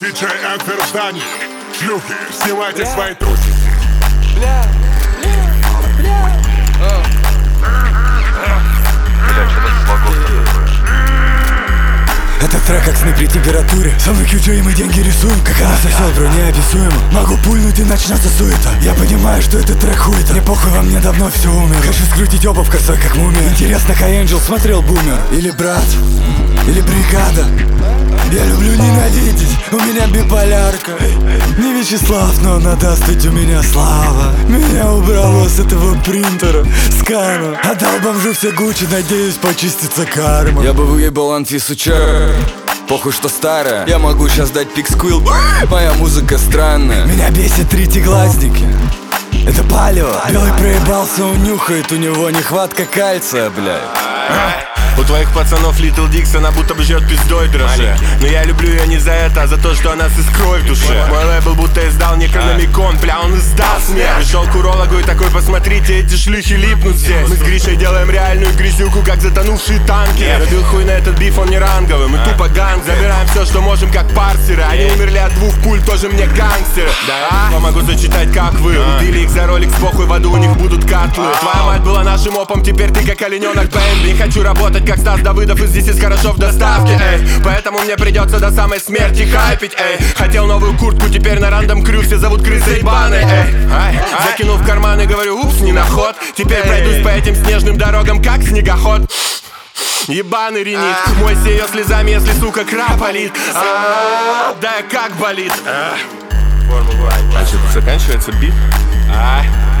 диджей Энфер в здании. Шлюхи, снимайте свои трусики. Этот трек как сны при температуре. Со мной QJ, мы деньги рисуем. Как она сосет, бро, неописуемо. Могу пульнуть и начнется суета. Я понимаю, что этот трек хуета. Мне похуй, во мне давно все умерло. Хочу скрутить оба в косой, как мумия. Интересно, High Angel смотрел Бумер? Или Брат? Или Бригада? Я люблю ненавидеть, у меня биполярка. Не Вячеслав, но надо стать у меня слава. Меня убрало с этого принтера, скана. Отдал бомжу все Гуччи, надеюсь почистится карма. Я бы выебал Анфису Чер. Похуй, что старая. Я могу сейчас дать пиксквил. Моя музыка странная. Меня бесит третьеглазники. Это палево. Белый проебался, он нюхает, у него нехватка кальция, блядь. У твоих пацанов Little Dix, она будто бы ждет пиздой дрожжи. Но я люблю ее не за это, а за то, что она с искрой в душе. Мой лейбл будто издал Некрономикон, бля, он издал смех. Пришел к урологу и такой: посмотрите, эти шлюхи липнут здесь. Мы с Гришей делаем реальную грязюку, как затонувшие танки. Набил хуй на этот биф, он не ранговый. Мы тупо ганг, забираем все, что можем, как парсеры. Они умерли от 2 пуль, тоже мне гангстеры. Да, я могу зачитать, как вы убили их за ролик, с похуй, в аду у них будут котлы. Твоя мать была нашим опом, теперь ты как олененок Бэмби. Хочу работать как Стас Давыдов, и здесь есть хорошо в доставке, эй. Поэтому мне придется до самой смерти хайпить, эй. Хотел новую куртку, теперь на рандом крю все зовут крысы ебаные, эй. Закинул в карман и говорю: упс, не на ход. Теперь пройдусь по этим снежным дорогам, как снегоход. Ебаный ринит, мойся ее слезами, если, сука, крапалит. Да как болит. А что, заканчивается бит?